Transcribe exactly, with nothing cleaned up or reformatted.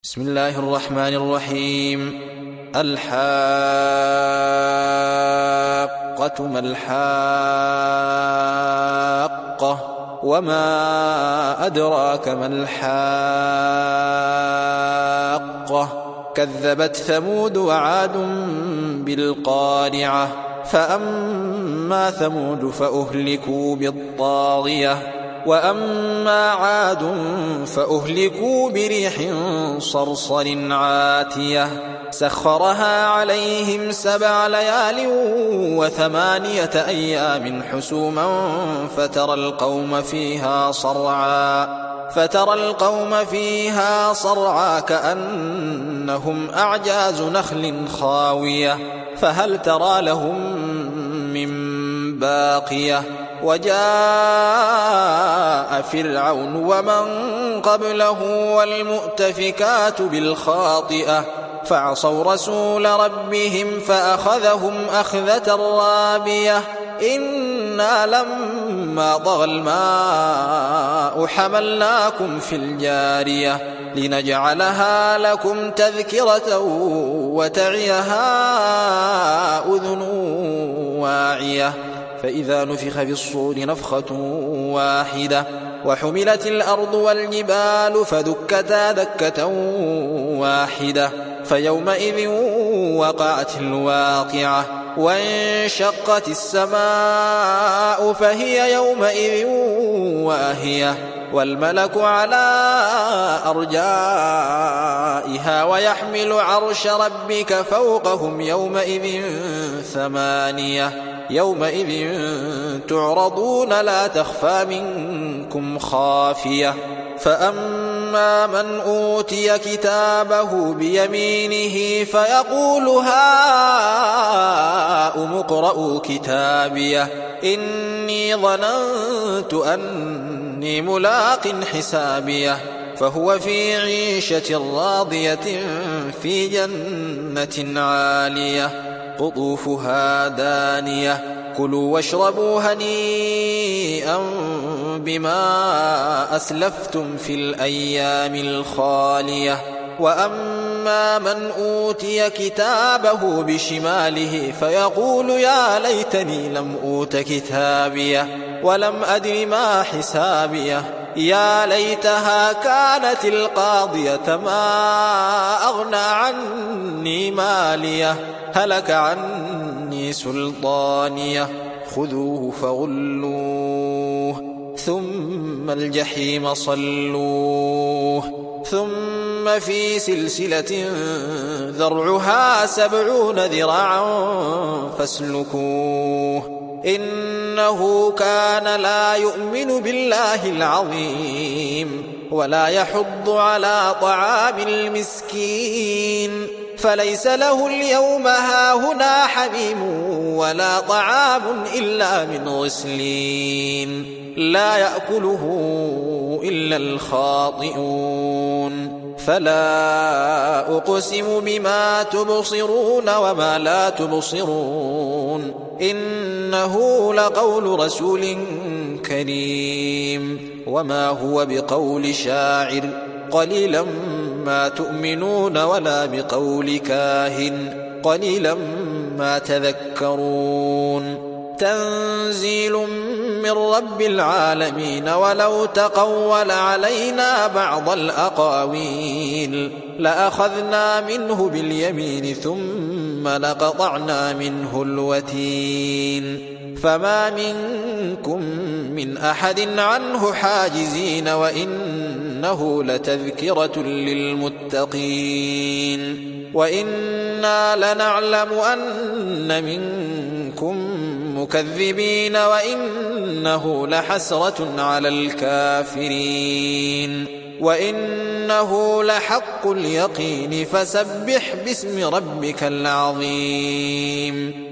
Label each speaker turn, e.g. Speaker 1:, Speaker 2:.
Speaker 1: بسم الله الرحمن الرحيم. الحاقة ما الحاقة وما أدراك ما الحاقة كذبت ثمود وعاد بالقارعة فأما ثمود فأهلكوا بالطاغية وأما عاد فأهلكوا بريح صرصر عاتية سخرها عليهم سبع ليال وثمانية أيام حسوما فترى القوم فيها صرعا فترى القوم فيها صرعا كأنهم أعجاز نخل خاوية فهل ترى لهم من باقية وجاء فرعون ومن قبله والمؤتفكات بالخاطئة فعصوا رسول ربهم فأخذهم أخذة رابية إنا لما طغى الماء حملناكم في الجارية لنجعلها لكم تذكرة وتعيها أذن واعية فإذا نفخ في الصور نفخة واحدة وحملت الأرض والجبال فدكتا دكة واحدة فيومئذ وقعت الواقعة وانشقت السماء فهي يومئذ واهية والملك على أرجائها ويحمل عرش ربك فوقهم يومئذ ثمانية يومئذ تعرضون لا تخفى منكم خافية فأما من أوتي كتابه بيمينه فيقول هاؤم اقرءوا كتابيه إني ظننت أني ملاق حسابيه فهو في عيشة راضية في جنة عالية قطوفها دانية كلوا واشربوا هنيئا بما أسلفتم في الأيام الخالية وأما من أوتي كتابه بشماله فيقول يا ليتني لم أوت كتابيه ولم أدر ما حسابيه يا ليتها كانت القاضية ما أغنى عني ماليه هلك عني سلطانيه خذوه فغلوه ثم الجحيم صلوه ثم في سلسلة ذرعها سبعون ذراعا فاسلكوه إنه كان لا يؤمن بالله العظيم ولا يحض على طعام المسكين فليس له اليوم هاهنا حميم ولا طعام إلا من غسلين لا يأكله إلا الخاطئون فلا أقسم بما تبصرون وما لا تبصرون إنه لقول رسول كريم وما هو بقول شاعر قليلا ما تؤمنون ولا بقول كاهن قليلا ما تذكرون تنزيل من رب العالمين ولو تقول علينا بعض الأقاويل لأخذنا منه باليمين ثم لقطعنا منه الوتين فما منكم من أحد عنه حاجزين وإنه لتذكرة للمتقين وإنا لنعلم أن منكم مكذبين وإنه لحسرة على الكافرين وإنه لحق اليقين فسبح باسم ربك العظيم